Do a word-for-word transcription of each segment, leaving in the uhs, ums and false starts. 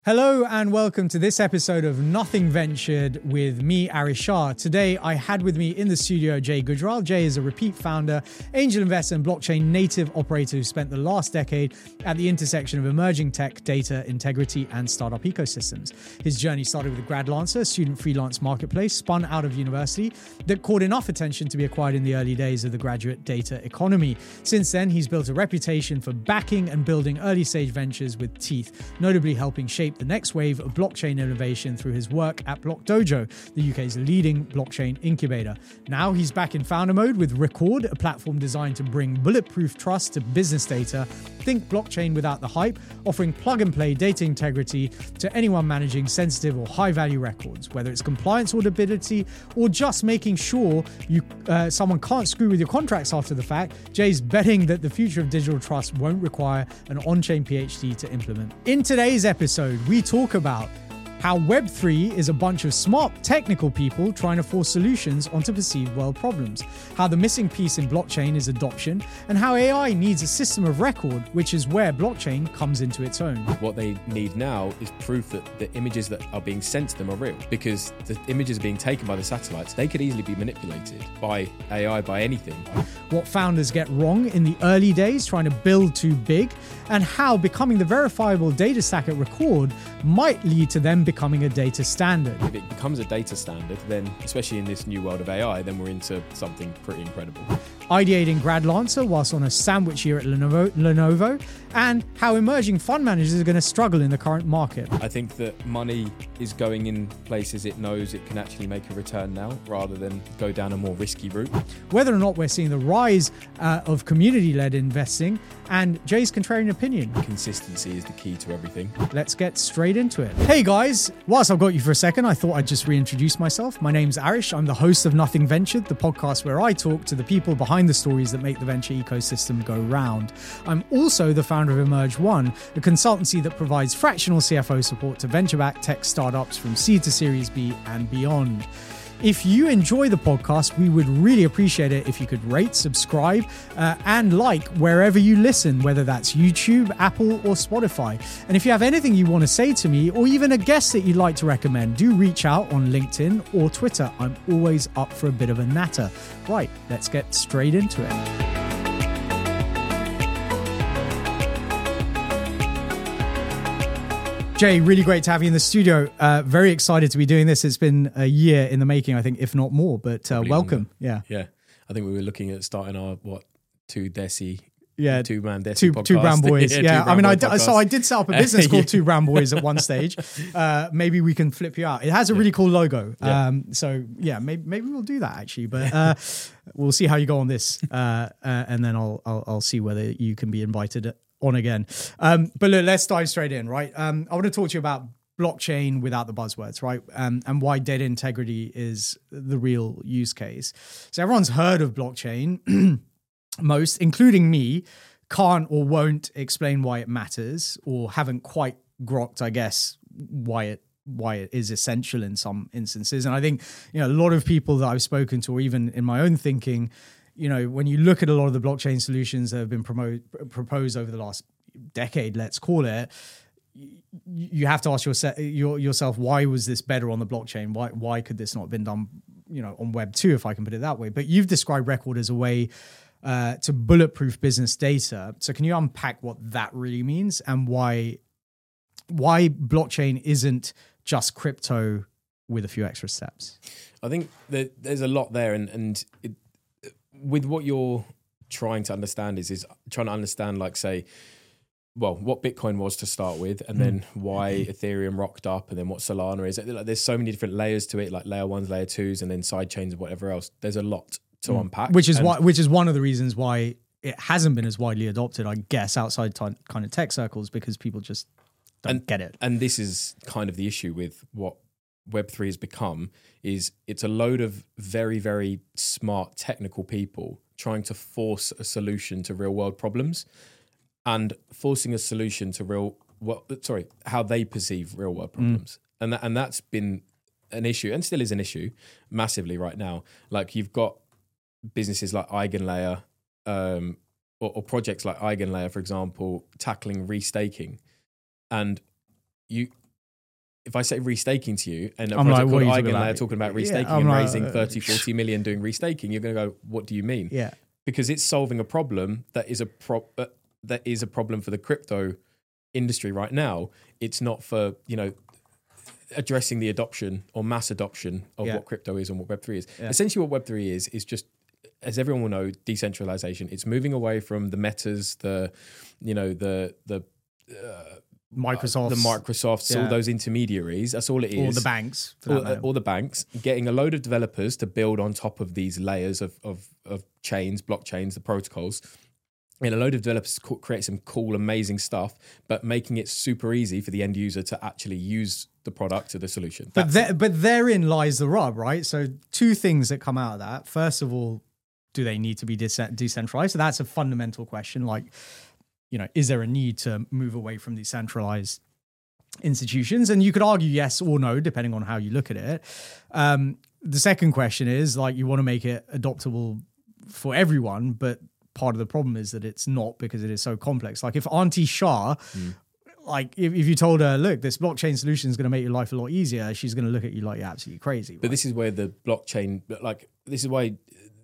Hello and welcome to this episode of Nothing Ventured with me, Arish Shah. Today, I had with me in the studio Jay Gujral. Jay is a repeat founder, angel investor, and blockchain native operator who spent the last decade at the intersection of emerging tech, data, integrity, and startup ecosystems. His journey started with GradLancer, a student freelance marketplace spun out of university that caught enough attention to be acquired in the early days of the graduate data economy. Since then, he's built a reputation for backing and building early stage ventures with teeth, notably helping shape the next wave of blockchain innovation through his work at BlockDojo, the U K's leading blockchain incubator. Now he's back in founder mode with Record, a platform designed to bring bulletproof trust to business data. Think blockchain without the hype, offering plug-and-play data integrity to anyone managing sensitive or high-value records, whether it's compliance auditability or just making sure you uh, someone can't screw with your contracts after the fact. Jay's betting that the future of digital trust won't require an on-chain PhD to implement. In today's episode, we talk about how Web three is a bunch of smart technical people trying to force solutions onto perceived world problems, how the missing piece in blockchain is adoption, and how A I needs a system of record, which is where blockchain comes into its own. What they need now is proof that the images that are being sent to them are real, because the images being taken by the satellites, they could easily be manipulated by A I, by anything. What founders get wrong in the early days trying to build too big, and how becoming the verifiable data stack at Record might lead to them becoming a data standard. If it becomes a data standard, then, especially in this new world of A I, then we're into something pretty incredible. Ideating GradLancer whilst on a sandwich year at Lenovo, Lenovo, and how emerging fund managers are going to struggle in the current market. I think that money is going in places it knows it can actually make a return now, rather than go down a more risky route. Whether or not we're seeing the rise uh, of community-led investing, and Jay's contrarian opinion. Consistency is the key to everything. Let's get straight into it. Hey guys, whilst I've got you for a second, I thought I'd just reintroduce myself. My name's Arish. I'm the host of Nothing Ventured, the podcast where I talk to the people behind the stories that make the venture ecosystem go round. I'm also the founder of Emerge One, a consultancy that provides fractional C F O support to venture-backed tech startups from seed to Series B and beyond. If you enjoy the podcast, we would really appreciate it if you could rate, subscribe, uh, and like wherever you listen, whether that's YouTube, Apple, or Spotify. And if you have anything you want to say to me, or even a guest that you'd like to recommend, do reach out on LinkedIn or Twitter. I'm always up for a bit of a natter. Right, let's get straight into it. Jay, really great to have you in the studio. Uh, very excited to be doing this. It's been a year in the making, I think, if not more, but uh, welcome. Yeah. Yeah. I think we were looking at starting our, what, two Desi, yeah, two man Desi two, podcast. Two Brown Boys. yeah. yeah. I mean, I d- so I did set up a business called yeah. Two Brown Boys at one stage. Uh, maybe we can flip you out. It has a really cool logo. Yeah. Um, so yeah, maybe, maybe we'll do that actually, but uh, we'll see how you go on this. Uh, uh, and then I'll, I'll, I'll see whether you can be invited on again. Um, but look, let's dive straight in, right? Um, I want to talk to you about blockchain without the buzzwords, right? Um, and why data integrity is the real use case. So everyone's heard of blockchain. Most, including me, can't or won't explain why it matters, or haven't quite grokked, I guess, why it why it is essential in some instances. And I think, you know, a lot of people that I've spoken to, or even in my own thinking, you know, when you look at a lot of the blockchain solutions that have been promote, proposed over the last decade, let's call it, you have to ask yourself, yourself, why was this better on the blockchain? Why why could this not have been done, you know, on Web two, if I can put it that way? But you've described Record as a way uh, to bulletproof business data. So can you unpack what that really means, and why why blockchain isn't just crypto with a few extra steps? I think that there's a lot there, and and it, with what you're trying to understand is is trying to understand, like, say, well, what Bitcoin was to start with, and mm. then why Ethereum rocked up, and then what Solana is. Like, there's so many different layers to it, like layer ones, layer twos, and then side chains and whatever else. There's a lot to mm. unpack. Which is and, why, which is one of the reasons why it hasn't been as widely adopted, I guess, outside t- kind of tech circles, because people just don't and, get it. And this is kind of the issue with what Web three has become, is it's a load of very, very smart technical people trying to force a solution to real world problems, and forcing a solution to real, well, sorry, how they perceive real world problems. Mm. And that, and that's been an issue, and still is an issue massively right now. Like, you've got businesses like Eigenlayer, um, or, or projects like Eigenlayer, for example, tackling restaking. And you if I say restaking to you and a I'm project like, what called are you talking Eigenlayer about? talking about Yeah, restaking I'm and like, raising uh, thirty, forty million doing restaking, you're going to go, what do you mean? Yeah. Because it's solving a problem that is a pro- uh, that is a problem for the crypto industry right now. It's not for, you know, addressing the adoption or mass adoption of Yeah. what crypto is and what Web three is. Yeah. Essentially what Web three is, is just, as everyone will know, decentralization. It's moving away from the Metas, the, you know, the, the, uh, Microsoft, the Microsofts, Yeah. all those intermediaries. That's all it is. or the banks, for that All, matter. all the banks, getting a load of developers to build on top of these layers of, of, of chains, blockchains, the protocols. And a load of developers co- create some cool, amazing stuff, but making it super easy for the end user to actually use the product or the solution. But That's there, but therein lies the rub, right? So two things that come out of that. First of all, do they need to be de- decentralized? So that's a fundamental question. Like, you know, is there a need to move away from these centralized institutions? And you could argue yes or no, depending on how you look at it. Um, the second question is, like, you want to make it adoptable for everyone, but part of the problem is that it's not, because it is so complex. Like if Auntie Shah, mm. like if, if you told her, look, this blockchain solution is going to make your life a lot easier, she's going to look at you like you're absolutely crazy. But right? This is where the blockchain, like this is why,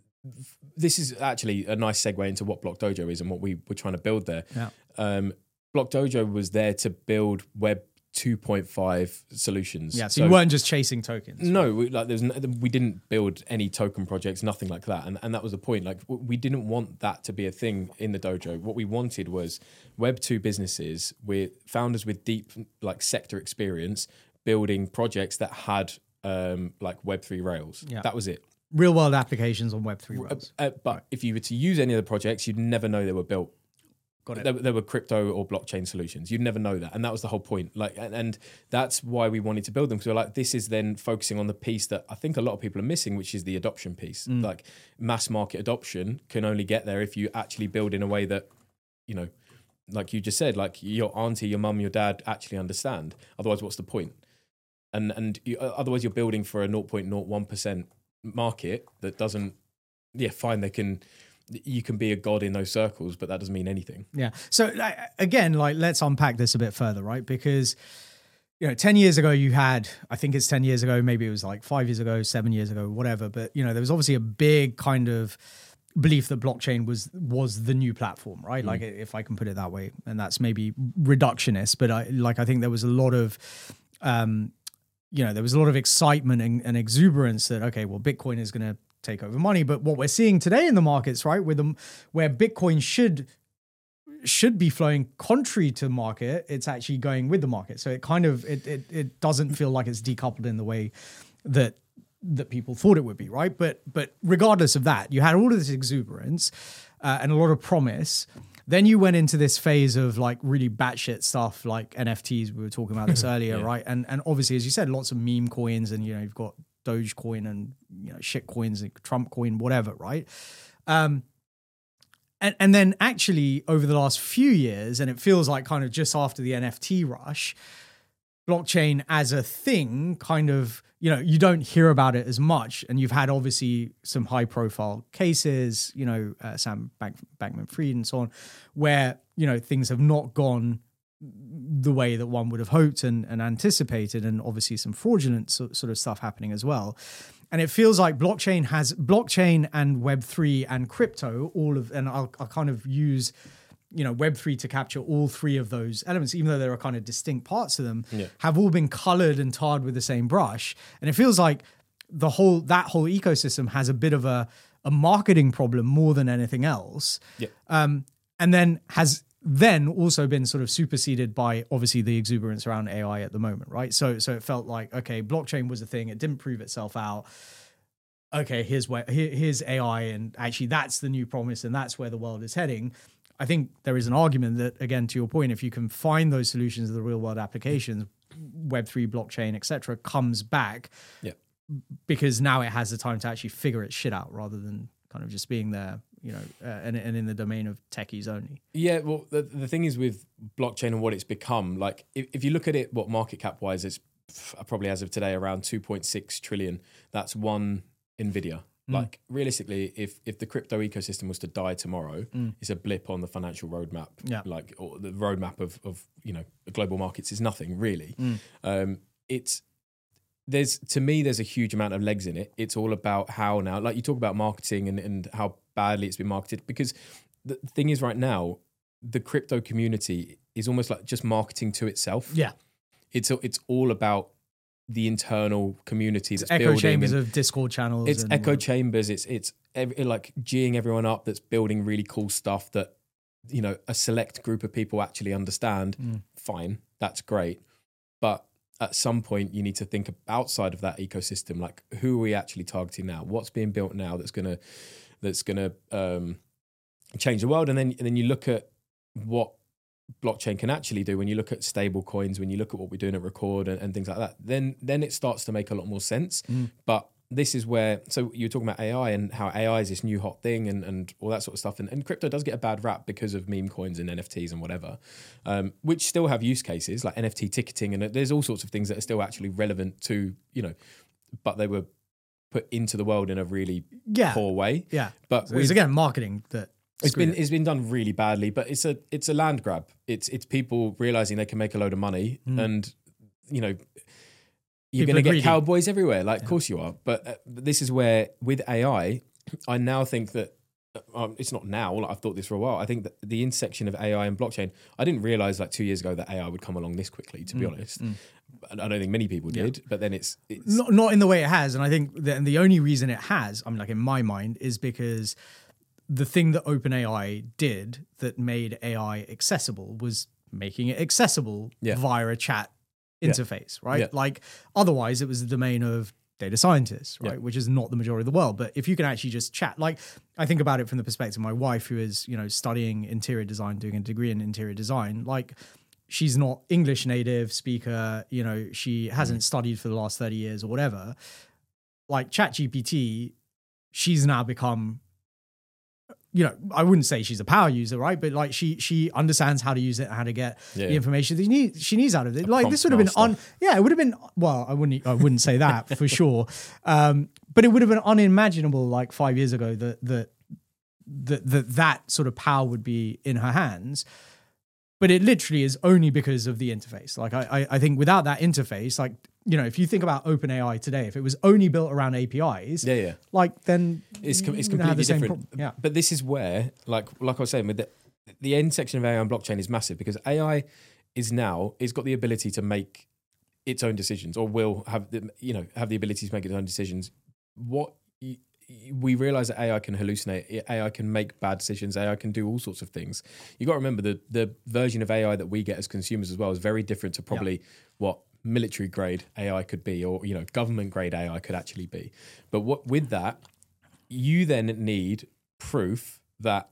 this is actually a nice segue into what Block Dojo is and what we were trying to build there. Yeah. Um, Block Dojo was there to build Web two point five solutions. Yeah, so, so you weren't just chasing tokens. No, we, like there's no, we didn't build any token projects, nothing like that, and and that was the point. Like we didn't want that to be a thing in the dojo. What we wanted was Web two businesses with founders with deep like sector experience building projects that had um, like Web three rails. Yeah. That was it. Real world applications on Web three rails. Uh, uh, but right. if you were to use any of the projects, you'd never know they were built. Got it. There, there were crypto or blockchain solutions. You'd never know that, and that was the whole point. Like, and, and that's why we wanted to build them. So, like, this is then focusing on the piece that I think a lot of people are missing, which is the adoption piece. Mm. Like, mass market adoption can only get there if you actually build in a way that, you know, like you just said, like your auntie, your mum, your dad actually understand. Otherwise, what's the point? And and you, otherwise, you're building for a zero point zero one percent market that doesn't. Yeah, fine. They can. You can be a god in those circles, but that doesn't mean anything. Yeah. So again, like, let's unpack this a bit further, right? Because, you know, ten years ago you had, I think it's ten years ago, maybe it was like five years ago, seven years ago, whatever. But, you know, there was obviously a big kind of belief that blockchain was was the new platform, right? Mm. Like, if I can put it that way, and that's maybe reductionist, but I like I think there was a lot of, um, you know, there was a lot of excitement and, and exuberance that, okay, well, Bitcoin is going to take over money. But what we're seeing today in the markets, right, with them, where Bitcoin should should be flowing contrary to market, it's actually going with the market. So it kind of it it, it doesn't feel like it's decoupled in the way that that people thought it would be, right? But but regardless of that, you had all of this exuberance uh, and a lot of promise. Then you went into this phase of like really batshit stuff, like N F Ts. We were talking about this earlier, yeah. right? And and obviously, as you said, lots of meme coins, and you know, you've got Dogecoin and, you know, shit coins and Trump coin, whatever, right? Um, and and then actually over the last few years, and it feels like kind of just after the N F T rush, blockchain as a thing kind of, you know, you don't hear about it as much. And you've had obviously some high profile cases, you know, uh, Sam Bank- Bankman-Fried and so on, where, you know, things have not gone the way that one would have hoped and, and anticipated, and obviously some fraudulent so, sort of stuff happening as well. And it feels like blockchain has blockchain and Web three and crypto, all of, and I'll, I'll kind of use, you know, Web three to capture all three of those elements, even though there are kind of distinct parts to them, yeah. have all been colored and tarred with the same brush. And it feels like the whole, that whole ecosystem has a bit of a, a marketing problem more than anything else. Yeah. Um, and then has then also been sort of superseded by obviously the exuberance around A I at the moment, right? So so it felt like, okay, blockchain was a thing, it didn't prove itself out. Okay, here's where here, here's A I, and actually that's the new promise, and that's where the world is heading. I think there is an argument that, again, to your point, if you can find those solutions of the real world applications, Web three, blockchain, et cetera, comes back, yeah, because now it has the time to actually figure its shit out rather than kind of just being there, you know, uh, and, and in the domain of techies only. Yeah, well, the, the thing is with blockchain and what it's become, like if, if you look at it, what market cap wise, it's probably as of today around two point six trillion. That's one NVIDIA. Mm. Like realistically, if if the crypto ecosystem was to die tomorrow, mm. it's a blip on the financial roadmap. Yeah. Like or the roadmap of, of, you know, global markets is nothing really. Mm. Um, it's there's to me there's a huge amount of legs in it. It's all about how now, like you talk about marketing and, and how badly it's been marketed, because the thing is right now, the crypto community is almost like just marketing to itself. Yeah. It's it's all about the internal community that's it's echo building. chambers and of Discord channels. It's and, echo uh, chambers. It's it's every, like geeing everyone up that's building really cool stuff that, you know, a select group of people actually understand. Mm. Fine, that's great. But at some point you need to think outside of that ecosystem, like who are we actually targeting now? What's being built now that's gonna that's gonna um, change the world? And then and then you look at what blockchain can actually do. When you look at stable coins, when you look at what we're doing at Record and, and things like that, then then it starts to make a lot more sense. Mm. But this is where, so you're talking about A I and how A I is this new hot thing and, and all that sort of stuff. And, and crypto does get a bad rap because of meme coins and N F Ts and whatever, um, which still have use cases like N F T ticketing. And there's all sorts of things that are still actually relevant to, you know, but they were put into the world in a really yeah. poor way. Yeah. But So it's again marketing that it's been it. it's been done really badly, but it's a it's a land grab. It's it's people realizing they can make a load of money, mm. and you know you're going to get greedy. Cowboys everywhere. Like, yeah. Of course you are. But, uh, but this is where with A I, I now think that um, it's not now. Like, I've thought this for a while. I think that the intersection of A I and blockchain. I didn't realize like two years ago that A I would come along this quickly. To be mm. honest, mm. I don't think many people did. Yeah. But then it's, it's not not in the way it has. And I think that, and the only reason it has, I mean, like in my mind, is because the thing that OpenAI did that made A I accessible was making it accessible yeah. via a chat interface, yeah. right? Yeah. Like otherwise it was the domain of data scientists, right? Yeah. Which is not the majority of the world. But if you can actually just chat, like I think about it from the perspective of my wife, who is, you know, studying interior design, doing a degree in interior design, like she's not English native speaker, you know, she hasn't mm. studied for the last thirty years or whatever. Like ChatGPT, she's now become, you know, I wouldn't say she's a power user, right? But like she she understands how to use it, how to get yeah. the information that she needs, she needs out of it. A like this would have been on, yeah, it would have been. Well, I wouldn't I wouldn't say that for sure, um, but it would have been unimaginable like five years ago that that that that that sort of power would be in her hands. But it literally is only because of the interface. Like I, I, I think without that interface, like, you know, if you think about OpenAI today, if it was only built around A P Is, yeah, yeah. like then it's, com- it's completely different. Yeah. But this is where, like, like I was saying, with the, the end section of A I and blockchain is massive because A I is now, it's got the ability to make its own decisions, or will have the, you know, have the ability to make its own decisions. What you, we realize that A I can hallucinate, A I can make bad decisions, A I can do all sorts of things. You got to remember the the version of A I that we get as consumers as well is very different to probably yeah. what military grade A I could be, or you know, government grade A I could actually be. But what with that, you then need proof that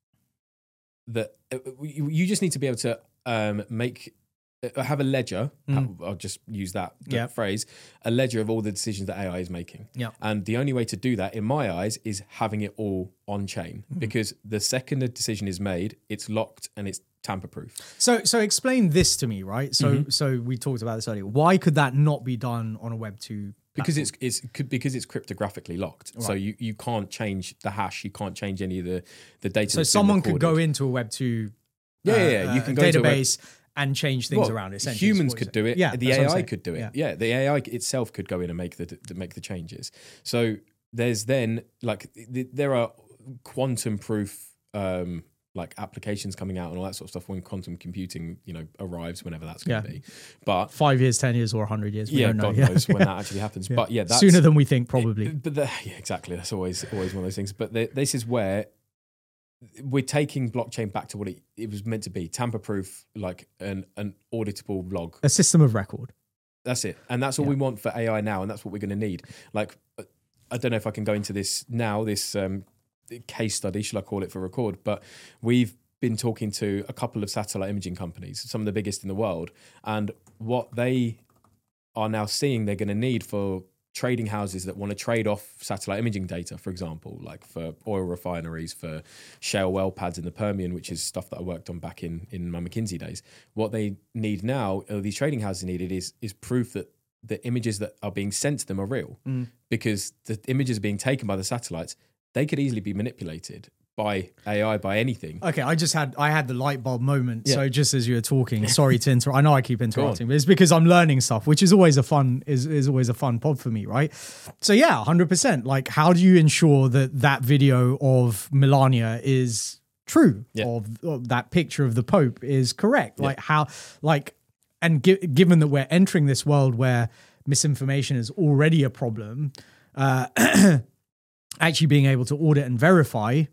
that uh, you just need to be able to um, make. have a ledger, mm. I'll just use that, that yep. phrase, a ledger of all the decisions that A I is making. Yep. And the only way to do that, in my eyes, is having it all on chain. Mm. Because the second a decision is made, it's locked and it's tamper-proof. So so explain this to me, right? So mm-hmm. so we talked about this earlier. Why could that not be done on a Web two Because it's it's because it's cryptographically locked. Right. So you, you can't change the hash, you can't change any of the, the data. So someone could go into a Web two yeah, uh, yeah, yeah. You can go database to a web- and change things well, around. Essentially, humans could do it. Yeah, the A I could do it. Yeah. yeah, the A I itself could go in and make the to make the changes. So there's then like the, there are quantum proof um, like applications coming out and all that sort of stuff when quantum computing, you know, arrives, whenever that's going to yeah. be. But five years, ten years, or a hundred years. We yeah, don't know. God yeah. knows when that actually happens. Yeah. But yeah, that's, sooner than we think, probably. It, but the, yeah, exactly. That's always always one of those things. But the, this is where we're taking blockchain back to what it, it was meant to be, tamper-proof, like an, an auditable log. A system of record. That's it. And that's all yeah. we want for A I now, and that's what we're going to need. Like, I don't know if I can go into this now, this um, case study, shall I call it, for Record, but we've been talking to a couple of satellite imaging companies, some of the biggest in the world, and what they are now seeing they're going to need for trading houses that want to trade off satellite imaging data, for example, like for oil refineries, for shale well pads in the Permian, which is stuff that I worked on back in, in my McKinsey days. What they need now, or these trading houses needed, is is proof that the images that are being sent to them are real. Mm. Because the images being taken by the satellites, they could easily be manipulated by A I, by anything. Okay, I just had I had the light bulb moment. Yeah. So just as you were talking, sorry to interrupt. I know I keep interrupting, but it's because I'm learning stuff, which is always a fun is is always a fun pod for me, right? So yeah, one hundred percent. Like, how do you ensure that that video of Melania is true, Yeah. of, of that picture of the Pope is correct? Yeah. Like how, like, and gi- given that we're entering this world where misinformation is already a problem, uh, actually being able to audit and verify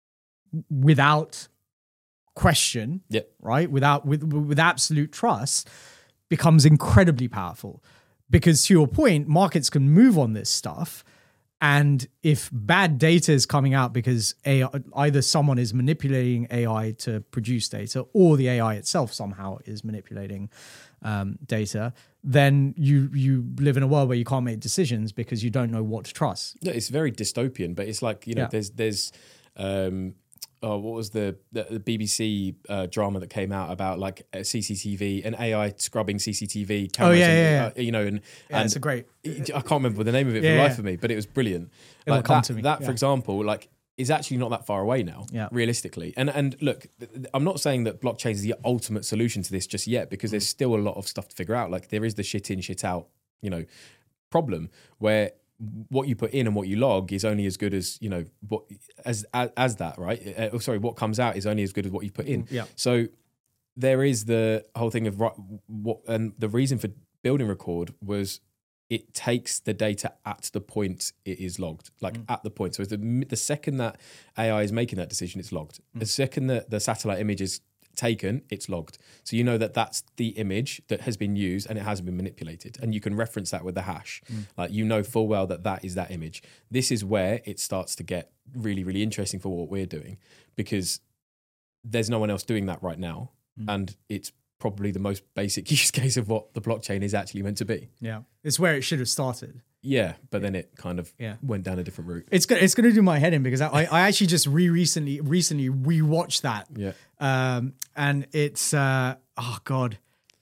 without question, Yeah. right? Without with with absolute trust becomes incredibly powerful. Because to your point, markets can move on this stuff. And if bad data is coming out because A I, either someone is manipulating A I to produce data or the A I itself somehow is manipulating um, data, then you you live in a world where you can't make decisions because you don't know what to trust. Yeah, it's very dystopian, but it's like, you know, Yeah. there's there's um oh, what was the the, the B B C uh, drama that came out about like a C C T V, an A I scrubbing C C T V cameras? Oh, yeah, and, yeah, uh, you know, and Yeah, and it's a great. I can't remember the name of it Yeah, for the life yeah. of me, but it was brilliant. It'll Like come that, to me, that yeah. for example, like is actually not that far away now, Yeah. realistically. And and look, th- th- I'm not saying that blockchain is the ultimate solution to this just yet, because there's still a lot of stuff to figure out. Like there is the shit in, shit out, you know, problem where what you put in and what you log is only as good as, you know, what as as, as that, right? Uh, oh, sorry, what comes out is only as good as what you put in. Yeah. So there is the whole thing of right, what, and the reason for building Record was it takes the data at the point it is logged, like Mm. at the point. So the the second that A I is making that decision, it's logged. Mm. The second that the satellite image is taken, it's logged. So you know that that's the image that has been used and it hasn't been manipulated. And you can reference that with the hash. Mm. Like you know full well that that is that image. This is where it starts to get really, really interesting for what we're doing, because there's no one else doing that right now. Mm. And it's probably the most basic use case of what the blockchain is actually meant to be. Yeah, it's where it should have started. Yeah, but then it kind of Yeah. went down a different route. It's gonna it's gonna do my head in because I I actually just re recently recently rewatched that. Yeah. Um, and it's uh oh god.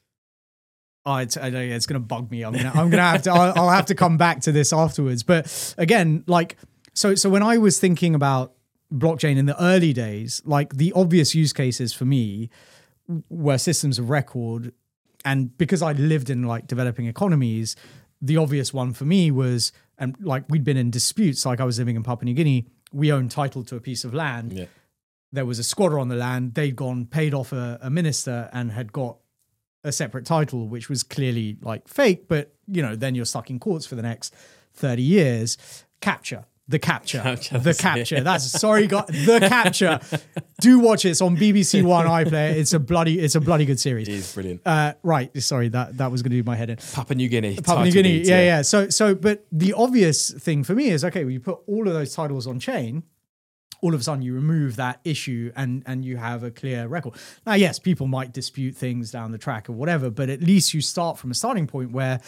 Oh, it's I know, it's gonna bug me. I'm gonna I'm gonna have to I'll, I'll have to come back to this afterwards. But again, like so so when I was thinking about blockchain in the early days, like the obvious use cases for me were systems of record, and because I lived in like developing economies, the obvious one for me was, and like we'd been in disputes, like I was living in Papua New Guinea, we owned title to a piece of land. Yeah. There was a squatter on the land. They'd gone, paid off a, a minister and had got a separate title, which was clearly like fake, but you know, then you're stuck in courts for the next thirty years. Capture. The capture, Capture, the that's capture. it. That's sorry, God, the capture. Do watch it. It's on B B C One iPlayer. It's a bloody, it's a bloody good series. It is brilliant. Uh, right, sorry, that that was going to do my head in. Papua New Guinea. Papua New title Guinea, deeds, yeah, yeah. So, so, but the obvious thing for me is okay. Well, you put all of those titles on chain. All of a sudden, you remove that issue, and and you have a clear record. Now, yes, people might dispute things down the track or whatever, but at least you start from a starting point where.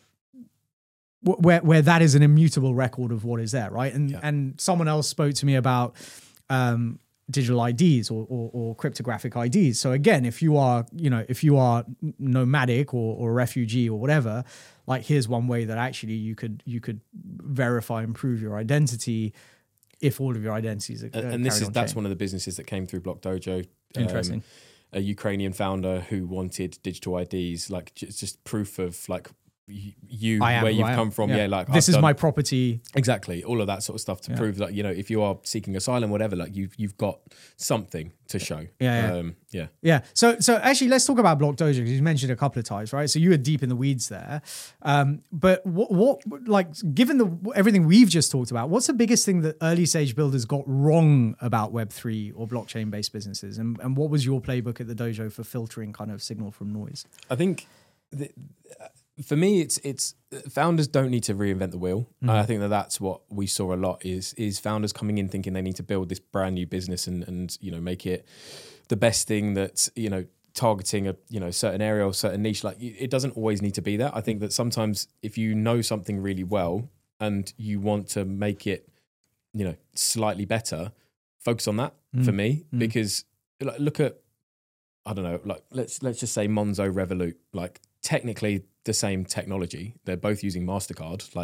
Where where that is an immutable record of what is there, right? And Yeah. and someone else spoke to me about um, digital I Ds or, or or cryptographic I Ds. So again, if you are you know if you are nomadic or or refugee or whatever, like here's one way that actually you could you could verify and prove your identity if all of your identities are. And, uh, and this carried is on that's chain. one of the businesses that came through Block Dojo. Um, Interesting. A Ukrainian founder who wanted digital I Ds, like j- just proof of like y- you I am where who you've I am. come from. Yeah, like this I've is done- my property. exactly all of that sort of stuff to Yeah. prove that, you know, if you are seeking asylum, whatever, like you've you've got something to show. Yeah, yeah. um, yeah. Yeah. So so actually, let's talk about Block Dojo because you mentioned it a couple of times, right? So you were deep in the weeds there. Um, but what what like given the everything we've just talked about, what's the biggest thing that early stage builders got wrong about Web three or blockchain based businesses? And and what was your playbook at the dojo for filtering kind of signal from noise? I think the, for me, it's it's founders don't need to reinvent the wheel. Mm-hmm. I think that that's what we saw a lot is is founders coming in thinking they need to build this brand new business and and you know make it the best thing that's, you know, targeting a you know certain area or certain niche. Like it doesn't always need to be that. I think that sometimes if you know something really well and you want to make it, you know, slightly better, focus on that for me Mm. because like, look at I don't know, like let's let's just say Monzo, Revolut, like technically the same technology. They're both using MasterCard. Like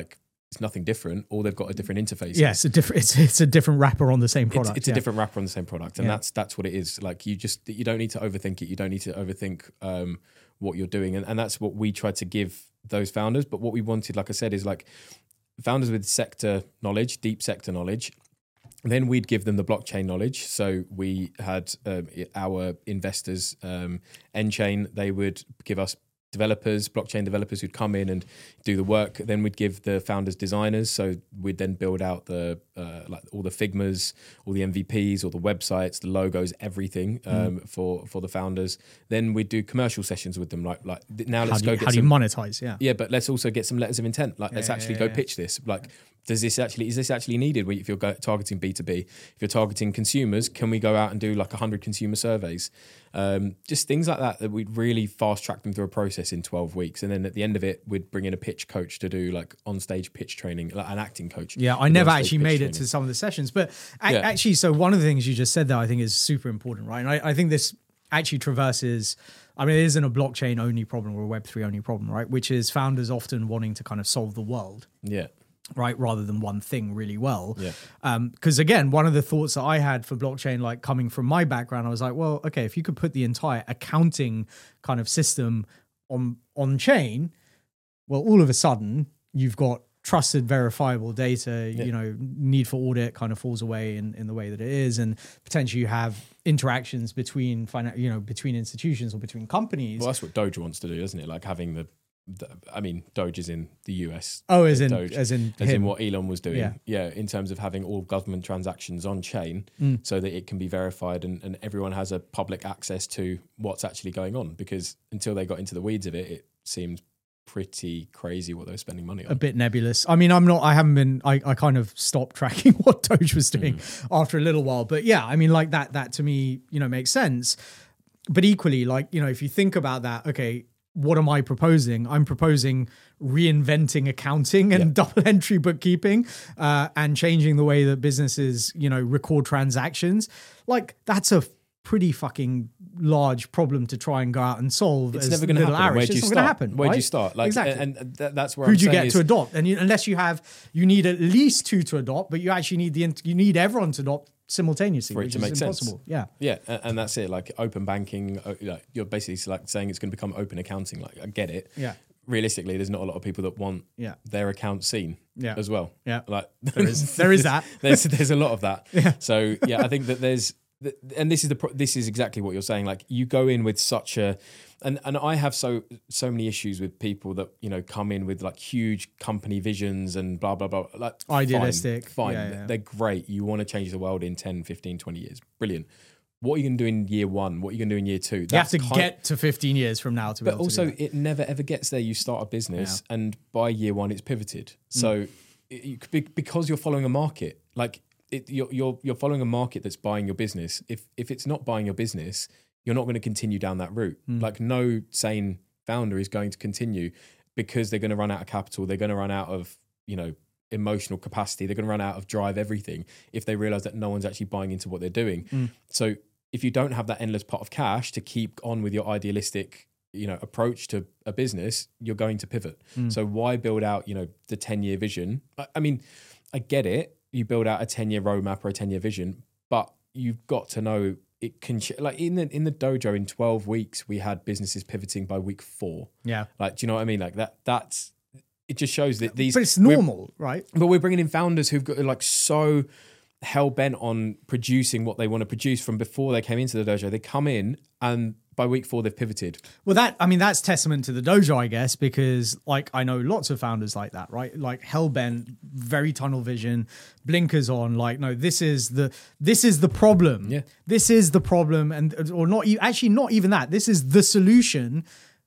it's nothing different. All they've got are different interfaces. Yeah, it's a different. It's, it's a different wrapper on the same product. It's, it's yeah. a different wrapper on the same product, and Yeah. that's that's what it is. Like you just you don't need to overthink it. You don't need to overthink um, what you're doing, and, and that's what we tried to give those founders. But what we wanted, like I said, is like founders with sector knowledge, deep sector knowledge. Then we'd give them the blockchain knowledge. So we had um, our investors, um, Enchain, they would give us developers, blockchain developers who'd come in and do the work. Then we'd give the founders designers. So we'd then build out the uh, like all the Figmas, all the M V Ps, all the websites, the logos, everything um, mm. for for the founders. Then we'd do commercial sessions with them. Like like now let's how go you, get how some, do you monetize? Yeah, yeah, but let's also get some letters of intent. Like yeah, let's yeah, actually yeah, go yeah. pitch this. Like. Does this actually, is this actually needed if you're go, targeting B two B? If you're targeting consumers, can we go out and do like one hundred consumer surveys? Um, just things like that, that we'd really fast track them through a process in twelve weeks. And then at the end of it, we'd bring in a pitch coach to do like on-stage pitch training, like an acting coach. Yeah, I never actually made training. it to some of the sessions. But a- Yeah. actually, so one of the things you just said there, I think is super important, right? And I, I think this actually traverses, I mean, it isn't a blockchain only problem or a Web three only problem, right? Which is founders often wanting to kind of solve the world. Yeah. Right, rather than one thing really well. Yeah. Because um, again, one of the thoughts that I had for blockchain, like coming from my background, I was like, well, okay, if you could put the entire accounting kind of system on on chain, well, all of a sudden you've got trusted, verifiable data. Yeah. You know, need for audit kind of falls away in, in the way that it is, and potentially you have interactions between finan- you know between institutions or between companies. Well, that's what Doge wants to do, isn't it? Like having the I mean, Doge is in the U S. Oh, as in Doge, as in as him. in what Elon was doing. Yeah. yeah, in terms of having all government transactions on chain, Mm. so that it can be verified and, and everyone has a public access to what's actually going on. Because until they got into the weeds of it, it seemed pretty crazy what they were spending money on. A bit nebulous. I mean, I'm not, I haven't been, I, I kind of stopped tracking what Doge was doing mm. after a little while. But yeah, I mean, like that, that to me, you know, makes sense. But equally, like, you know, if you think about that, okay, what am I proposing? I'm proposing reinventing accounting and yeah. double entry bookkeeping uh, and changing the way that businesses, you know, record transactions. Like that's a pretty fucking large problem to try and go out and solve. It's as never going to happen. Where do you it's start? Not happen, Where do right? you start? Like, exactly. And, and th- that's where who I'm do you saying get is, to adopt? And you, unless you have, you need at least two to adopt, but you actually need the you need everyone to adopt simultaneously, for it which to is make impossible. sense. Yeah, yeah, and, and that's it. Like open banking, uh, like you're basically like saying it's going to become open accounting. Like I get it. Yeah. Realistically, there's not a lot of people that want yeah. their account seen yeah. as well. Yeah, like there is there is that. there's there's a lot of that. Yeah. So yeah, I think that there's and this is the pro- this is exactly what you're saying. Like you go in with such a and and I have so so many issues with people that you know come in with like huge company visions and blah blah blah. Like idealistic, fine, fine. Yeah, yeah. They're great. You want to change the world in ten, fifteen, twenty years. Brilliant. What are you going to do in year one? What are you going to do in year two? That's you have to get to fifteen years from now to be but able also to do that. It never ever gets there. You start a business Yeah. and by year one it's pivoted. So Mm. it, you, be- because you're following a market, like it, you're, you're you're following a market that's buying your business. If if it's not buying your business, you're not going to continue down that route. Mm. Like no sane founder is going to continue because they're going to run out of capital. They're going to run out of, you know, emotional capacity. They're going to run out of drive, everything, if they realize that no one's actually buying into what they're doing. Mm. So if you don't have that endless pot of cash to keep on with your idealistic, you know, approach to a business, you're going to pivot. Mm. So why build out, you know, the ten-year vision? I, I mean, I get it. You build out a ten-year roadmap or a ten-year vision, but you've got to know it can ch- like in the in the dojo in twelve weeks we had businesses pivoting by week four. Yeah. Like, do you know what I mean? Like that that's it just shows that these But it's normal, right? But we're bringing in founders who've got like so hell bent on producing what they want to produce from before they came into the dojo. They come in and by week four they've pivoted. Well, that I mean that's testament to the dojo, I guess, because like I know lots of founders like that, right? Like hell bent, very tunnel vision, blinkers on. Like no, this is the this is the problem. Yeah, this is the problem, and or not e- actually not even that. This is the solution.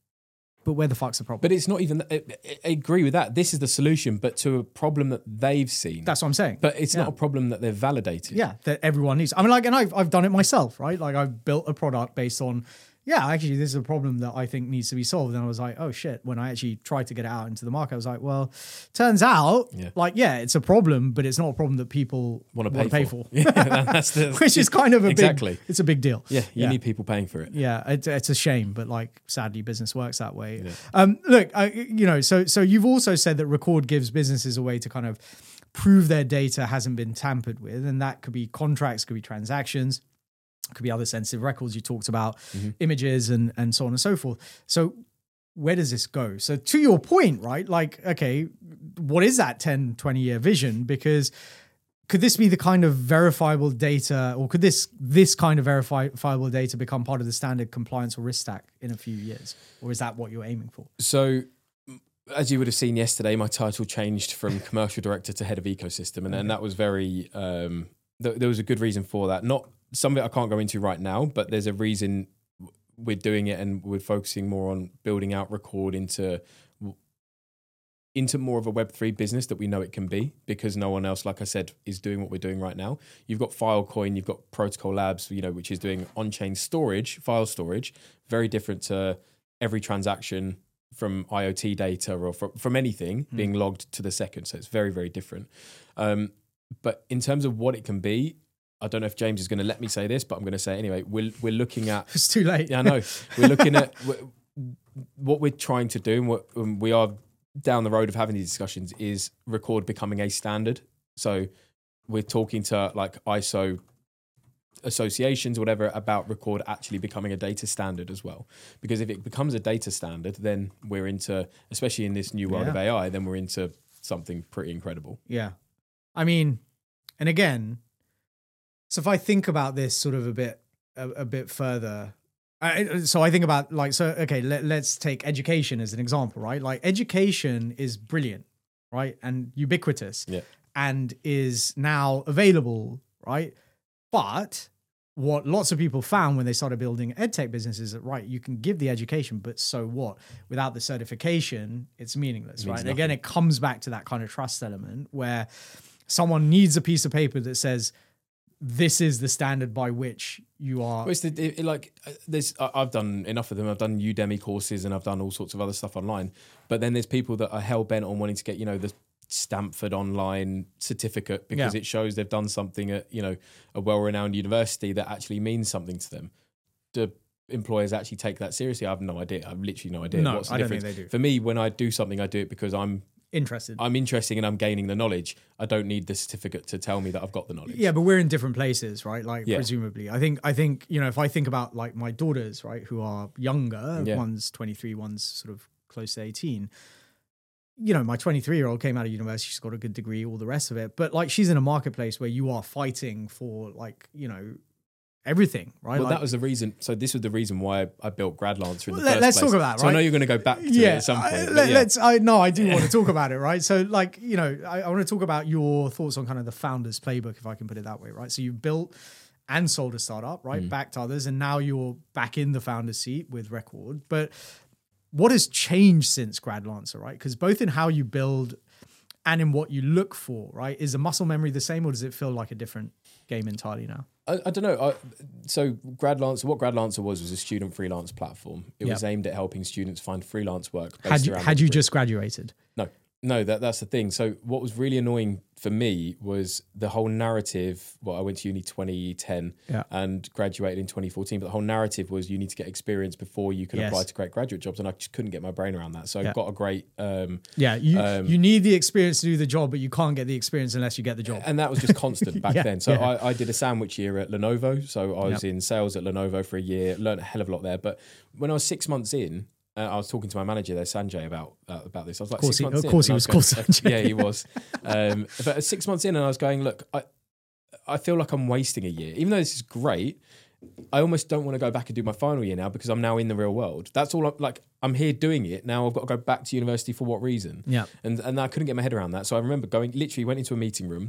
But where the fuck's the problem? But it's not even. I, I agree with that. This is the solution, but to a problem that they've seen. That's what I'm saying. But it's yeah. not a problem that they've validated. Yeah, that everyone needs. I mean, like, and I've I've done it myself, right? Like, I've built a product based on yeah, actually, this is a problem that I think needs to be solved. And I was like, oh shit. When I actually tried to get it out into the market, I was like, well, turns out, Yeah. like, yeah, it's a problem, but it's not a problem that people Want to wanna pay, pay for. for. Yeah, that's the, Which is kind of a exactly. big, it's a big deal. Yeah, you Yeah. need people paying for it. Yeah, it, it's a shame, but like, sadly, business works that way. Yeah. Um, look, I, you know, so so you've also said that Record gives businesses a way to kind of prove their data hasn't been tampered with, and that could be contracts, could be transactions, could be other sensitive records you talked about, Mm-hmm. images, and and so on and so forth. So where does this go? So to your point, right? Like, okay, what is that ten, twenty year vision? Because could this be the kind of verifiable data, or could this this kind of verifiable data become part of the standard compliance or risk stack in a few years? Or is that what you're aiming for? So, as you would have seen yesterday, my title changed from commercial director to head of ecosystem, and, and that was very. Um, th- there was a good reason for that. Not some of it I can't go into right now, but there's a reason we're doing it, and we're focusing more on building out Record into into more of a Web three business that we know it can be, because no one else, like I said, is doing what we're doing right now. You've got Filecoin, you've got Protocol Labs, you know, which is doing on-chain storage, file storage, very different to every transaction from IoT data or from, from anything mm. being logged to the second. So it's very, very different. Um, but in terms of what it can be, I don't know if James is going to let me say this, but I'm going to say it anyway. We're, we're looking at... It's too late. Yeah, I know. We're looking at what we're trying to do, and what um, we are down the road of having these discussions, is Record becoming a standard. So we're talking to like I S O associations, whatever, about Record actually becoming a data standard as well. Because if it becomes a data standard, then we're into, especially in this new world yeah. of A I, then we're into something pretty incredible. Yeah. I mean, and again, so if I think about this sort of a bit, a, a bit further, I, so I think about like, so, okay, let, let's take education as an example, right? Like education is brilliant, right? And ubiquitous yeah. and is now available, right? But what lots of people found when they started building edtech businesses is that, right, you can give the education, but so what? Without the certification, it's meaningless, it right? Nothing. And again, it comes back to that kind of trust element where someone needs a piece of paper that says, this is the standard by which you are. Well, it's the, it, it, like there's, I've done enough of them. I've done Udemy courses and I've done all sorts of other stuff online. But then there's people that are hell bent on wanting to get, you know, the Stanford online certificate because Yeah. it shows they've done something at, you know, a well-renowned university that actually means something to them. Do employers actually take that seriously? I have no idea. I've literally no idea. No, What's the I don't difference? think they do. For me, when I do something, I do it because I'm Interested. I'm interested and I'm gaining the knowledge. I don't need the certificate to tell me that I've got the knowledge. Yeah, but we're in different places, right? Like Yeah. presumably. I think I think, you know, if I think about like my daughters, right, who are younger, Yeah. one's twenty-three, one's sort of close to eighteen. You know, my twenty-three-year-old came out of university, she's got a good degree, all the rest of it. But like she's in a marketplace where you are fighting for like, you know, everything, right? Well, like, that was the reason. So this was the reason why I built Gradlancer in the Let- first let's place. talk about that, So I know right? you're going to go back to it yeah, at some point. I, but let, yeah. us I no, I do want to talk about it, right? So, like, you know, I, I want to talk about your thoughts on kind of the founder's playbook, if I can put it that way, right? So you built and sold a startup, right? Mm. Backed others, and now you're back in the founder's seat with Record. But what has changed since Gradlancer, right? Because both in how you build and in what you look for, right? Is the muscle memory the same, or does it feel like a different game entirely now? I, I don't know. I, so Gradlancer, what Gradlancer was was a student freelance platform. It Yep. was aimed at helping students find freelance work. Based Had you around had their you degree. just graduated? No, no, that that's the thing. So what was really annoying for me was the whole narrative. Well, I went to uni twenty ten Yeah. and graduated in twenty fourteen, but the whole narrative was you need to get experience before you can Yes. apply to great graduate jobs, and I just couldn't get my brain around that. So Yeah. I got a great, um, Yeah, you Um, you need the experience to do the job, but you can't get the experience unless you get the job. and that was just constant back Yeah, then. So yeah. I, I did a sandwich year at Lenovo. So I was Yep. in sales at Lenovo for a year, learned a hell of a lot there. But when I was six months in, uh, I was talking to my manager there, Sanjay, about uh, about this. I was like, Of course six he- months of in, course and he I was going, called Sanjay. Yeah, he was. Um, but at six months in, and I was going, look, I I feel like I'm wasting a year, even though this is great. I almost don't want to go back and do my final year now because I'm now in the real world. That's all. I'm, like I'm here doing it now. I've got to go back to university for what reason? Yeah. and and I couldn't get my head around that. So I remember going, literally went into a meeting room.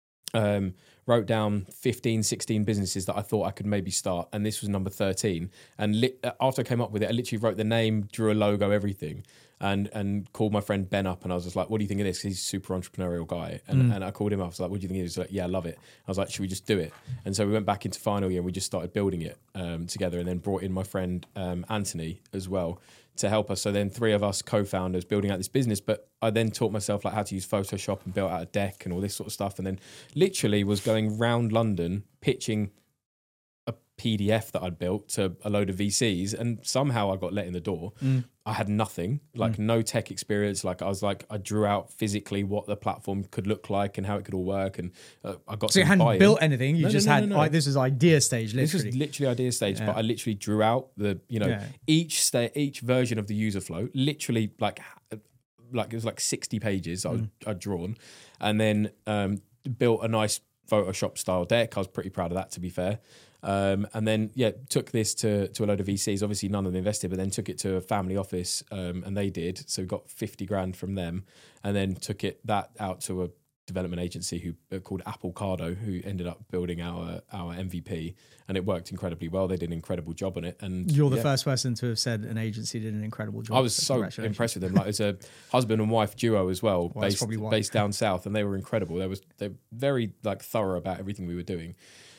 Um, wrote down fifteen, sixteen businesses that I thought I could maybe start. And this was number thirteen. And li- after I came up with it, I literally wrote the name, drew a logo, everything. and and called my friend Ben up, and I was just like, what do you think of this? He's a super entrepreneurial guy. And, mm. and I called him up. I was like, what do you think of this? He's like, yeah, I love it. I was like, should we just do it? And so we went back into final year and we just started building it um, together, and then brought in my friend um, Anthony as well to help us. So then three of us co-founders building out this business. But I then taught myself like how to use Photoshop and built out a deck and all this sort of stuff. And then literally was going round London pitching a P D F that I'd built to a load of V Cs, and somehow I got let in the door. Mm. I had nothing, like mm. no tech experience. Like I was like, I drew out physically what the platform could look like and how it could all work. And uh, I got So you hadn't buy-in. built anything, you no, just no, no, had, no, no. Like, this is idea stage, literally. This was literally idea stage, yeah. but I literally drew out the, you know, yeah. each sta- each version of the user flow, literally like, like it was like sixty pages I was, mm. I'd drawn, and then um, built a nice Photoshop style deck. I was pretty proud of that, to be fair. Um, and then, yeah, took this to, to a load of V Cs. Obviously, none of them invested, but then took it to a family office, um, and they did. So we got fifty grand from them, and then took it that out to a development agency who uh, called Apple Cardo, who ended up building our our M V P, and it worked incredibly well. They did an incredible job on it. And you're the yeah. first person to have said an agency did an incredible job. I was so impressed with them. Like, it's a husband and wife duo as well, well based based down south, and they were incredible. They was they were very like thorough about everything we were doing.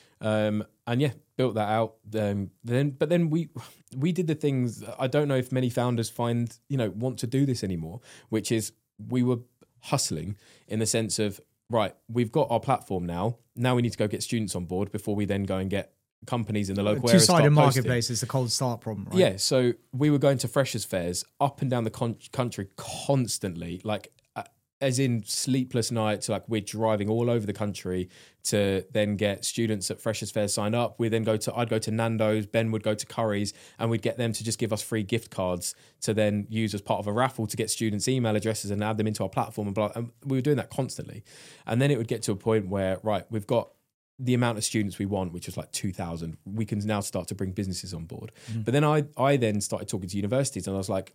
Um, and yeah, built that out. Um, then, but then we we did the things I don't know if many founders find, you know, want to do this anymore, which is we were hustling in the sense of, right, we've got our platform now. Now we need to go get students on board before we then go and get companies in the local area. Two-sided marketplace is the cold start problem, right? Yeah, so we were going to freshers fairs up and down the con- country constantly, like as in sleepless nights. Like we're driving all over the country to then get students at freshers fairs sign up. We then go to, I'd go to Nando's, Ben would go to Curry's, and we'd get them to just give us free gift cards to then use as part of a raffle to get students' email addresses and add them into our platform. And, blah, and we were doing that constantly. And then it would get to a point where, right, we've got the amount of students we want, which was like two thousand. We can now start to bring businesses on board. Mm. But then I, I then started talking to universities, and I was like,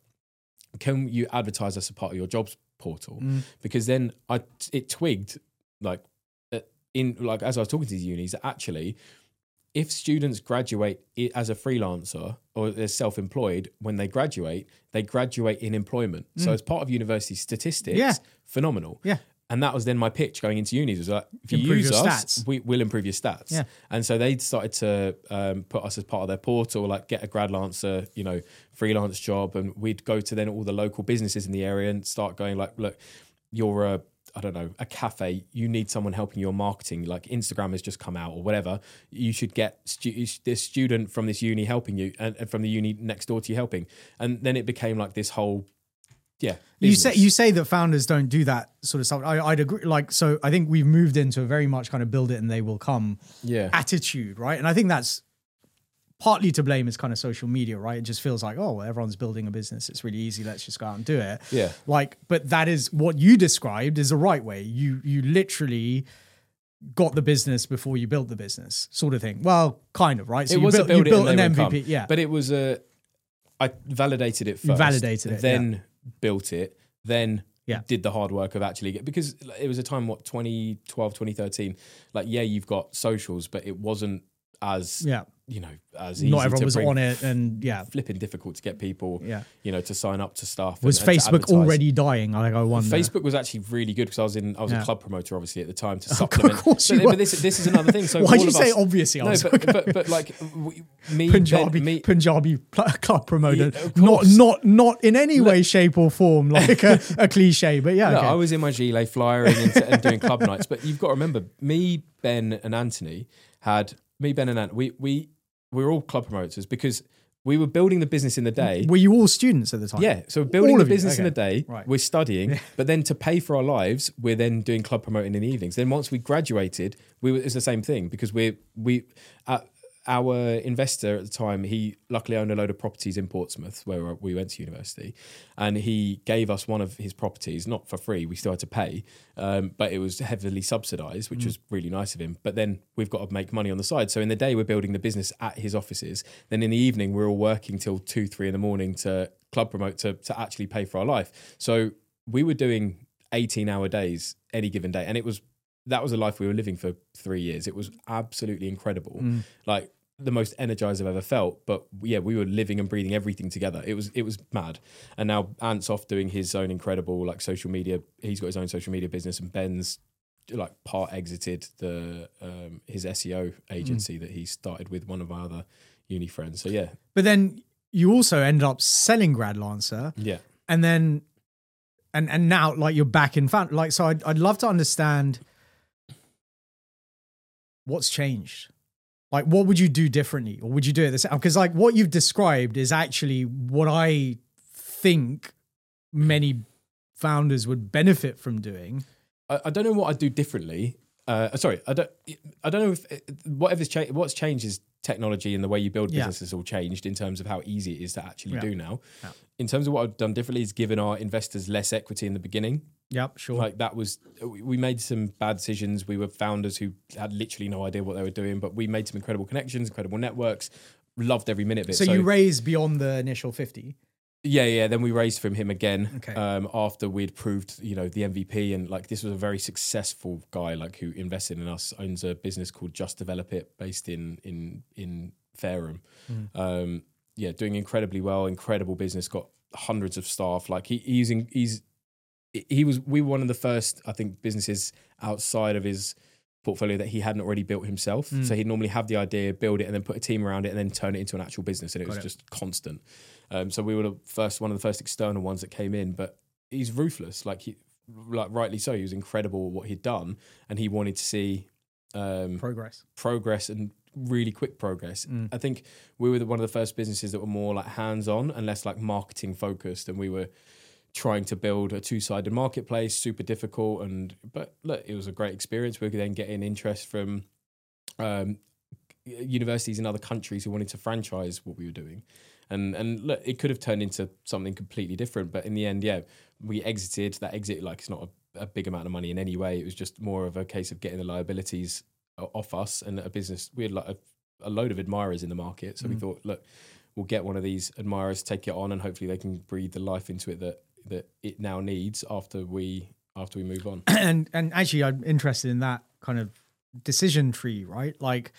can you advertise us as a part of your jobs portal? Mm. Because then I it twigged like in like as I was talking to these unis, actually, if students graduate as a freelancer or as self-employed, when they graduate, they graduate in employment. Mm. So as part of university statistics, yeah. phenomenal. Yeah. And that was then my pitch going into unis, was like, if you improve use your us, stats. we will improve your stats. Yeah. And so they started to um, put us as part of their portal, like get a Gradlancer, you know, freelance job. And we'd go to then all the local businesses in the area and start going like, look, you're a, I don't know, a cafe, you need someone helping your marketing, like Instagram has just come out or whatever. You should get stu- this student from this uni helping you, and, and from the uni next door to you helping. And then it became like this whole, yeah. You say you say that founders don't do that sort of stuff. I, I'd agree. Like, so I think we've moved into a very much kind of build it and they will come yeah. attitude, right? And I think that's partly to blame is kind of social media, right? It just feels like, oh, well, everyone's building a business. It's really easy. Let's just go out and do it. Yeah. Like, but that is what you described is the right way. You you literally got the business before you built the business, sort of thing. Well, kind of, right? So it you was built, a build you it built and an they M V P, come. yeah. But it was a, I validated it first. You validated it, then yeah. built it, then yeah. did the hard work of actually get, because it was a time, what, twenty twelve, twenty thirteen, like, yeah, you've got socials, but it wasn't as, yeah. you know, as easy Not everyone to was bring, on it, and yeah. Flipping difficult to get people, yeah. you know, to sign up to stuff. Was and, and Facebook already dying? I, I wonder. Facebook was actually really good because I was in, I was yeah. a club promoter, obviously, at the time to Of supplement. course you but, were. but this, this is another thing. So why'd all you of say us, obviously? I no, was but, but, but like we, me, Punjabi, ben, me, Punjabi club promoter, Yeah, of not course. not not in any way, shape, or form like a, a cliche, but yeah. No, okay. I was in my gilet flyering and, and doing club nights. But you've got to remember, me, Ben, and Anthony had me, Ben, and Ant. We we we were all club promoters because we were building the business in the day. Were you all students at the time? Yeah, so we're building All the of you? business Okay. in the day. Right. We're studying, Yeah. but then to pay for our lives, we're then doing club promoting in the evenings. Then once we graduated, we were, it's the same thing because we're we. Uh, Our investor at the time, he luckily owned a load of properties in Portsmouth where we went to university, and he gave us one of his properties, not for free, we still had to pay, um, but it was heavily subsidised, which mm. was really nice of him. But then we've got to make money on the side. So in the day, we're building the business at his offices. Then in the evening, we're all working till two, three in the morning to club promote, to, to actually pay for our life. So we were doing eighteen hour days any given day. And it was that was a life we were living for three years. It was absolutely incredible. Mm. Like, the most energized I've ever felt. But yeah, we were living and breathing everything together. It was it was mad. And now Ant's off doing his own incredible like social media. He's got his own social media business, and Ben's like part exited the um, his S E O agency mm. that he started with one of our other uni friends. So yeah. But then you also ended up selling Gradlancer. Yeah. And then and and now like you're back in fan like so I'd I'd love to understand what's changed. Like, what would you do differently? Or would you do it the same? Because, like, what you've described is actually what I think many founders would benefit from doing. I, I don't know what I'd do differently. Uh, sorry, I don't. I don't know if whatever's cha- what's changed is technology and the way you build businesses yeah. all changed in terms of how easy it is to actually yeah. do now. Yeah. In terms of what I've done differently is given our investors less equity in the beginning. Yep, sure. Like that was, we made some bad decisions. We were founders who had literally no idea what they were doing, but we made some incredible connections, incredible networks, loved every minute of it. So, so you raised beyond the initial fifty? Yeah, yeah. Then we raised from him again okay. um, after we'd proved, you know, the M V P. And like this was a very successful guy like who invested in us, owns a business called Just Develop It based in, in, in Fareham. Mm. Um, yeah, doing incredibly well, incredible business, got hundreds of staff. Like he, he's, in, he's, He was. We were one of the first, I think, businesses outside of his portfolio that he hadn't already built himself. Mm. So he'd normally have the idea, build it, and then put a team around it, and then turn it into an actual business. And it Got was it. just constant. Um, so we were the first, one of the first external ones that came in. But he's ruthless, like he, like rightly so. He was incredible at what he'd done, and he wanted to see um, progress, progress, and really quick progress. Mm. I think we were the, one of the first businesses that were more like hands-on and less like marketing focused, and we were trying to build a two-sided marketplace, super difficult. And but look, it was a great experience. We were then getting interest from um, universities in other countries who wanted to franchise what we were doing. And and look, it could have turned into something completely different. But in the end, yeah, we exited. That exit, like it's not a, a big amount of money in any way. It was just more of a case of getting the liabilities off us and a business. We had like a, a load of admirers in the market. So mm. we thought, look, we'll get one of these admirers, take it on, and hopefully they can breathe the life into it that that it now needs after we after we move on. And and actually I'm interested in that kind of decision tree, right? Like,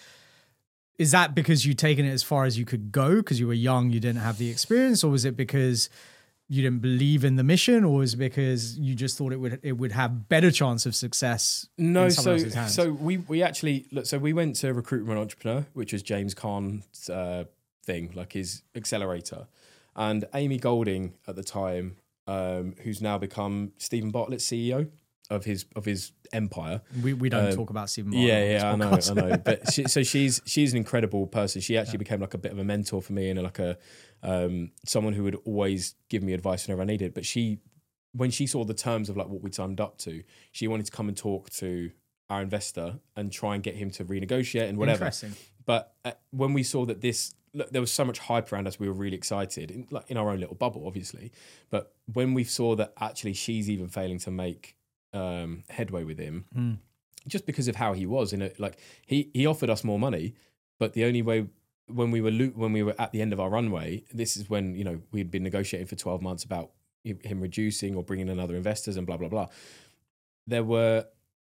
is that because you'd taken it as far as you could go because you were young, you didn't have the experience, or was it because you didn't believe in the mission, or was it because you just thought it would it would have better chance of success? No, in so so we we actually look. So we went to Recruitment Entrepreneur, which was James Caan's uh, thing, like his accelerator, and Amy Golding at the time. Um, who's now become Stephen Bartlett's C E O of his of his empire. We we don't um, talk about Stephen Bartlett. Yeah, yeah, I know, I know. But she, so she's she's an incredible person. She actually yeah. became like a bit of a mentor for me and like a um, someone who would always give me advice whenever I needed. But she, when she saw the terms of like what we'd signed up to, she wanted to come and talk to our investor and try and get him to renegotiate and whatever. Interesting. But uh, when we saw that this. Look, there was so much hype around us. We were really excited, in, like in our own little bubble, obviously. But when we saw that actually she's even failing to make um, headway with him, mm. just because of how he was, in it, like he he offered us more money, but the only way when we were lo- when we were at the end of our runway, this is when you know we'd been negotiating for twelve months about him reducing or bringing in other investors and blah blah blah. There were.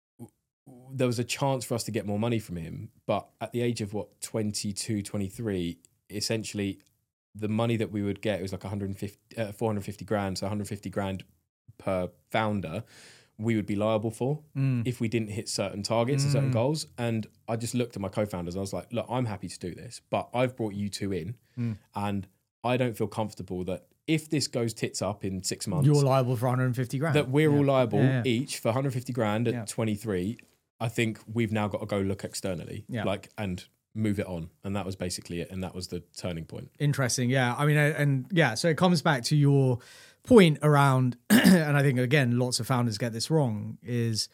There was a chance for us to get more money from him, but at the age of what, twenty-two, twenty-three, essentially the money that we would get, it was like one hundred fifty, uh, four hundred fifty grand, so one hundred fifty grand per founder, we would be liable for mm. if we didn't hit certain targets mm. and certain goals. And I just looked at my co-founders and I was like, look, I'm happy to do this, but I've brought you two in mm. and I don't feel comfortable that if this goes tits up in six months, you're liable for one hundred fifty grand. That we're yeah. all liable yeah, yeah. each for one hundred fifty grand at yeah. twenty-three. I think we've now got to go look externally, yeah. like, and move it on. And that was basically it. And that was the turning point. Interesting. Yeah. I mean, and yeah, so it comes back to your point around, and I think, again, lots of founders get this wrong, is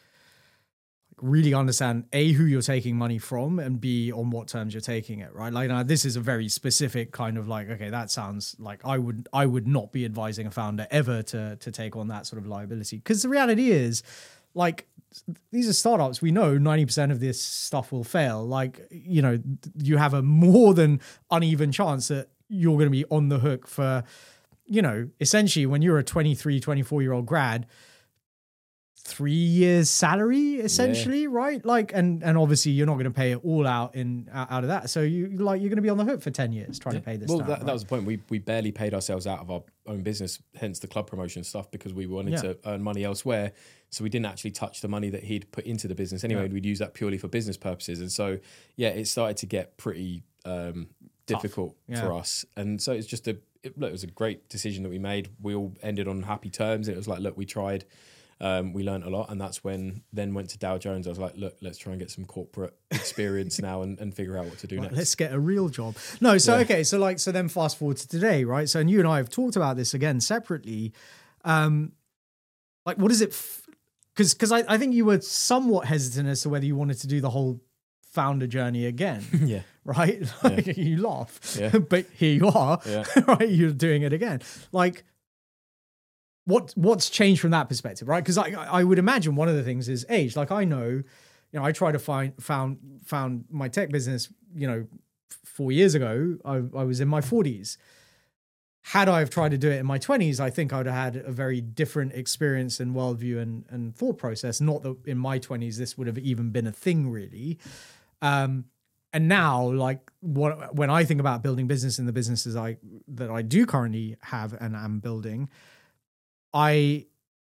really understand A, who you're taking money from, and B, on what terms you're taking it, right? Like, now, this is a very specific kind of like, okay, that sounds like I would, I would not be advising a founder ever to, to take on that sort of liability. Because the reality is, like, these are startups. We know ninety percent of this stuff will fail. Like, you know, you have a more than uneven chance that you're going to be on the hook for, you know, essentially when you're a twenty-three, twenty-four year old grad, three years salary essentially, yeah. right? Like, and and obviously you're not going to pay it all out in out of that. So you like you're going to be on the hook for ten years trying yeah. to pay this. Well, down, that, right? that was the point. We we barely paid ourselves out of our own business, hence the club promotion stuff, because we wanted yeah. to earn money elsewhere. So we didn't actually touch the money that he'd put into the business anyway. Yeah. We'd use that purely for business purposes. And so, yeah, it started to get pretty um, difficult yeah. for us. And so it's just a, it, look, it was a great decision that we made. We all ended on happy terms. And it was like, look, we tried, um, we learned a lot. And that's when then went to Dow Jones. I was like, look, let's try and get some corporate experience now and, and figure out what to do right, next. Let's get a real job. No, so, yeah. okay. So like, so then fast forward to today, right? So, and you and I have talked about this again separately. Um, like, what is it? F- Because because I, I think you were somewhat hesitant as to whether you wanted to do the whole founder journey again. yeah. Right? Like, yeah. You laugh. Yeah. But here you are. Yeah. Right? You're doing it again. Like, what what's changed from that perspective, right? Because I I would imagine one of the things is age. Like I know, you know, I tried to find found found my tech business, you know, four years ago. I, I was in my forties. Had I have tried to do it in my twenties, I think I would have had a very different experience and worldview and, and thought process. Not that in my twenties, this would have even been a thing really. Um, and now, like what, when I think about building business in the businesses I, that I do currently have and am building, I,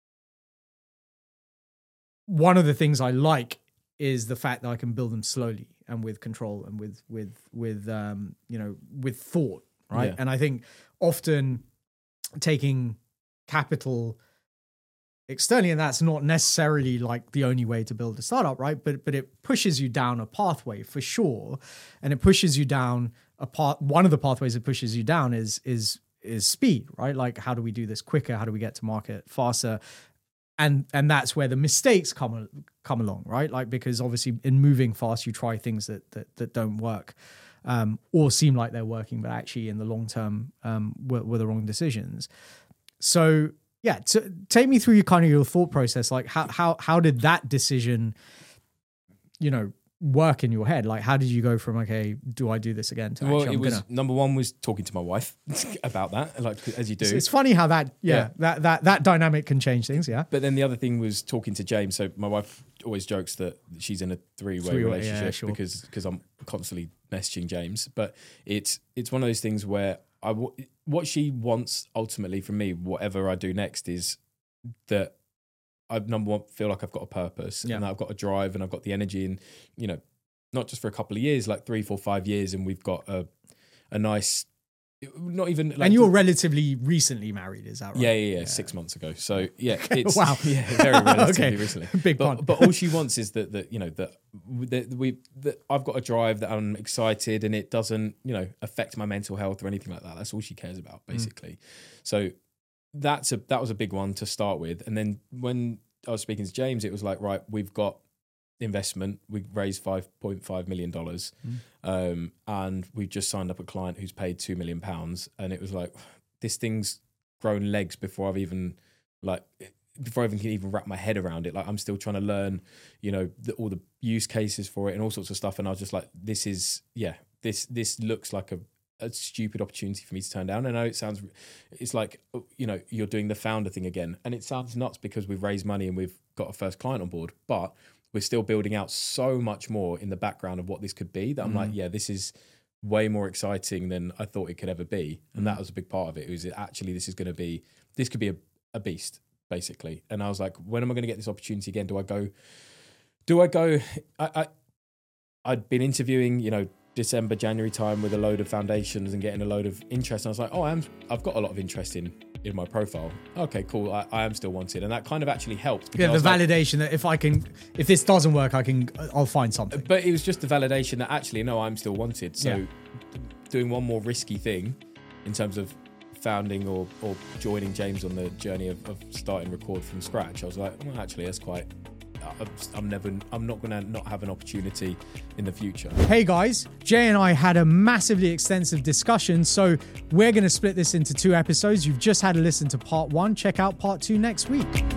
one of the things I like is the fact that I can build them slowly and with control and with, with, with, um, you know, with thought. Right. Yeah. And I think often taking capital externally, and that's not necessarily like the only way to build a startup, right? But but it pushes you down a pathway for sure. And it pushes you down a path. One of the pathways it pushes you down is is is speed, right? Like how do we do this quicker? How do we get to market faster? And and that's where the mistakes come come along, right? Like because obviously in moving fast, you try things that that that don't work. Um, or seem like they're working, but actually in the long term um, were, were the wrong decisions. So yeah, to, take me through your kind of your thought process. Like how how how did that decision, you know, work in your head? Like how did you go from okay, do I do this again? To well, actually, it I'm was gonna... number one was talking to my wife about that, like as you do. It's, it's funny how that yeah, yeah that that that dynamic can change things. Yeah, but then the other thing was talking to James. So my wife always jokes that she's in a three-way, three-way relationship yeah, sure. because because I'm constantly messaging James. But it's it's one of those things where I what she wants ultimately from me, whatever I do next, is that I number one feel like I've got a purpose yeah. and that I've got a drive and I've got the energy and you know not just for a couple of years, like three, four, five years, and we've got a a nice. Not even like and you're relatively recently married, is that right? Yeah, yeah, yeah, yeah. Six months ago. So yeah, it's wow, yeah, very relatively okay. recently. Big but, pun. But all she wants is that that you know that, that we that I've got a drive, that I'm excited, and it doesn't you know affect my mental health or anything like that. That's all she cares about, basically. Mm. So that's a that was a big one to start with, and then when I was speaking to James, it was like, right, we've got investment. We raised five point five million dollars, mm. um, and we just signed up a client who's paid two million pounds. And it was like, this thing's grown legs before I've even like before I even can even wrap my head around it. Like I'm still trying to learn, you know, the, all the use cases for it and all sorts of stuff. And I was just like, this is yeah, this this looks like a, a stupid opportunity for me to turn down. I know it sounds, it's like you know, you're doing the founder thing again, and it sounds nuts because we've raised money and we've got a first client on board, but we're still building out so much more in the background of what this could be that I'm mm. like, yeah, this is way more exciting than I thought it could ever be. And mm. that was a big part of it. It was actually, this is going to be, this could be a, a beast, basically. And I was like, when am I going to get this opportunity again? Do I go, do I go, I, I, I'd been interviewing, you know, December, January time with a load of foundations and getting a load of interest. And I was like, oh, I'm, I've got a lot of interest in in my profile. Okay, cool. I, I am still wanted. And that kind of actually helped. Yeah, the validation like, that if I can, if this doesn't work, I can, I'll find something. But it was just the validation that actually, no, I'm still wanted. So yeah. doing one more risky thing in terms of founding or, or joining James on the journey of, of starting Record from scratch, I was like, well, actually, that's quite, I'm never, I'm not going to not have an opportunity in the future. Hey guys, Jay and I had a massively extensive discussion, so we're going to split this into two episodes. You've just had to listen to part one. Check out part two next week.